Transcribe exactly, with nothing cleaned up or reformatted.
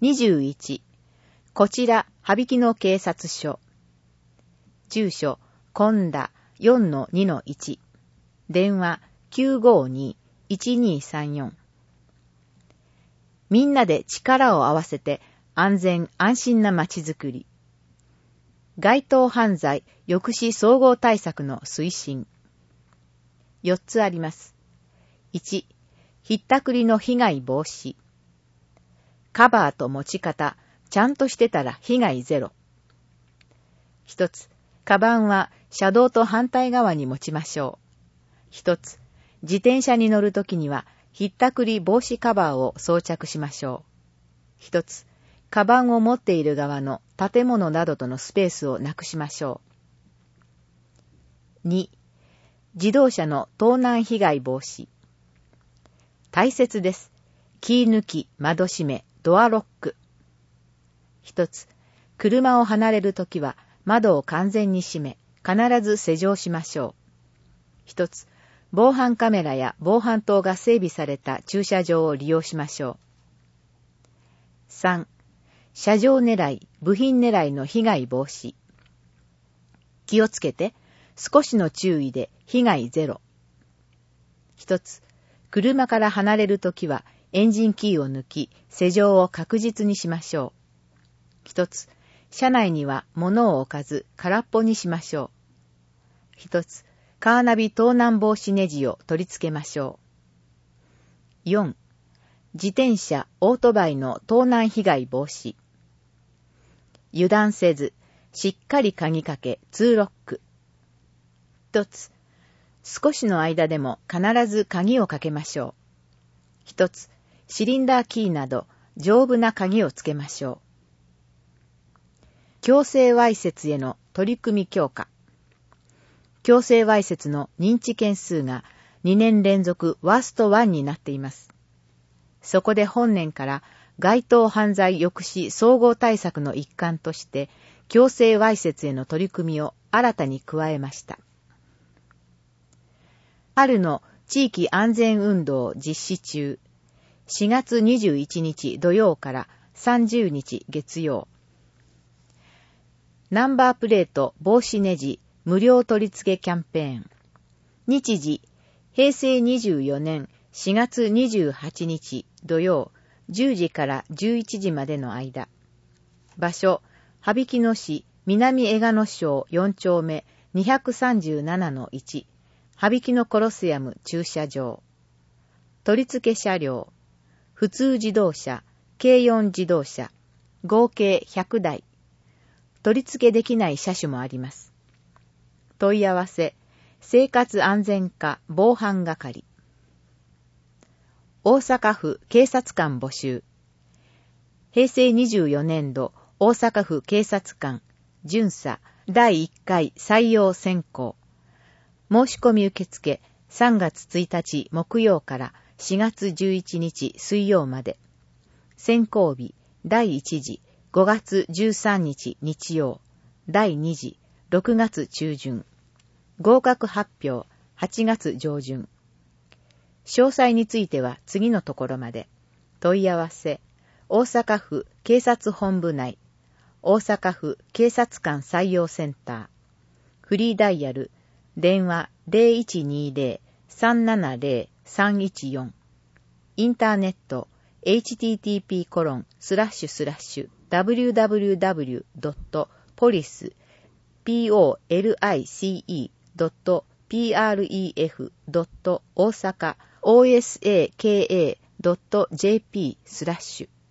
にじゅういち、こちら、羽曳野警察署。住所、今田 よんのにのいち。電話、きゅうごに いちにさんよん。みんなで力を合わせて安全安心なまちづくり。街頭犯罪抑止総合対策の推進。よっつあります。いち、ひったくりの被害防止。カバーと持ち方、ちゃんとしてたら被害ゼロ。ひとつ、カバンは車道と反対側に持ちましょう。ひとつ、自転車に乗るときにはひったくり防止カバーを装着しましょう。ひとつ、カバンを持っている側の建物などとのスペースをなくしましょう。に、自動車の盗難被害防止。大切です。キー抜き、窓閉め、ドアロック。ひとつ、車を離れるときは窓を完全に閉め、必ず施錠しましょう。ひとつ、防犯カメラや防犯灯が整備された駐車場を利用しましょう。さん、車上狙い、部品狙いの被害防止。気をつけて、少しの注意で被害ゼロ。ひとつ、車から離れるときはエンジンキーを抜き、施錠を確実にしましょう。ひとつ、車内には物を置かず空っぽにしましょう。ひとつ、カーナビ盗難防止ネジを取り付けましょう。よん、自転車、オートバイの盗難被害防止。油断せず、しっかり鍵かけ、ツーロック。ひとつ、少しの間でも必ず鍵をかけましょう。ひとつ、シリンダーキーなど丈夫な鍵をつけましょう。強制わいせつへの取り組み強化。強制わいせつの認知件数がにねん連続ワーストワンになっています。そこで本年から街頭犯罪抑止総合対策の一環として強制わいせつへの取り組みを新たに加えました。春の地域安全運動実施中、しがつにじゅういちにち土曜からさんじゅうにち月曜。ナンバープレート防止ネジ無料取り付けキャンペーン。日時、へいせいにじゅうよねんしがつにじゅうはちにち土曜じゅうじからじゅういちじまでの間。場所、羽曳野市南江賀野町よんちょうめにさんななのいち。羽曳野コロセアム駐車場。取り付け車両、普通自動車、軽四自動車、合計ひゃくだい。取り付けできない車種もあります。問い合わせ、生活安全課防犯係。大阪府警察官募集。へいせいにじゅうよねんど大阪府警察官巡査だいいっかい採用選考。申し込み受付さんがつついたち木曜からしがつじゅういちにち水曜まで。選考日だいいちじごがつじゅうさんにち日曜。だいにじろくがつちゅうじゅん。合格発表はちがつじょうじゅん。詳細については次のところまで。問い合わせ、大阪府警察本部内、大阪府警察官採用センター。フリーダイヤル、電話 ゼロいちにゼロ さんななゼロ さんいちよん。インターネット、エイチティーティーピーコロンスラッシュスラッシュダブリューダブリューダブリュードットポリス ピーオーエルアイシーイードットピーアールイーエフドット大阪オーエスエーケーエードットジェーピースラッシュ